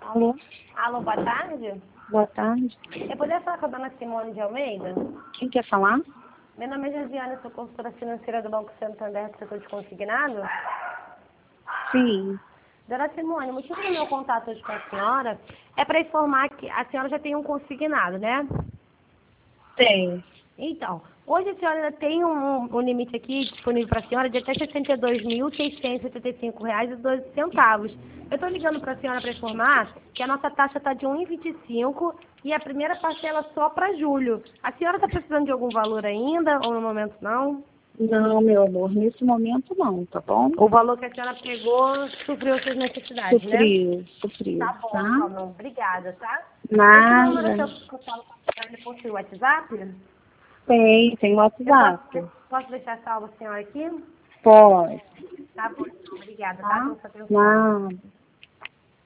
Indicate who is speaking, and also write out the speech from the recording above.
Speaker 1: Alô?
Speaker 2: Alô, boa tarde.
Speaker 1: Boa tarde.
Speaker 2: Eu poderia falar com a dona Simone de Almeida?
Speaker 1: Quem quer falar?
Speaker 2: Meu nome é Josiane, sou consultora financeira do Banco Santander do setor de consignado.
Speaker 1: Sim.
Speaker 2: Dona Simone, o motivo do meu contato hoje com a senhora é para informar que a senhora já tem um consignado, né?
Speaker 1: Tem.
Speaker 2: Então, hoje a senhora ainda tem um limite aqui disponível para a senhora de até R$ 62.675,12. Eu estou ligando para a senhora para informar que a nossa taxa está de 1,25 e a primeira parcela só para julho. A senhora está precisando de algum valor ainda ou no momento não?
Speaker 1: Não, meu amor, nesse momento não, tá bom?
Speaker 2: O valor que a senhora pegou supriu suas necessidades, né?
Speaker 1: Supriu,
Speaker 2: Tá bom,
Speaker 1: tá?
Speaker 2: então, não. Obrigada, tá? Esse número que
Speaker 1: Nada.
Speaker 2: eu falo com a senhora, ele possui o WhatsApp?
Speaker 1: Tem
Speaker 2: Eu
Speaker 1: WhatsApp.
Speaker 2: posso deixar salvo a senhora aqui?
Speaker 1: Pode,
Speaker 2: Tá bom, então. Obrigada, tá?
Speaker 1: tá?
Speaker 2: Pela sua atenção.
Speaker 1: Nada.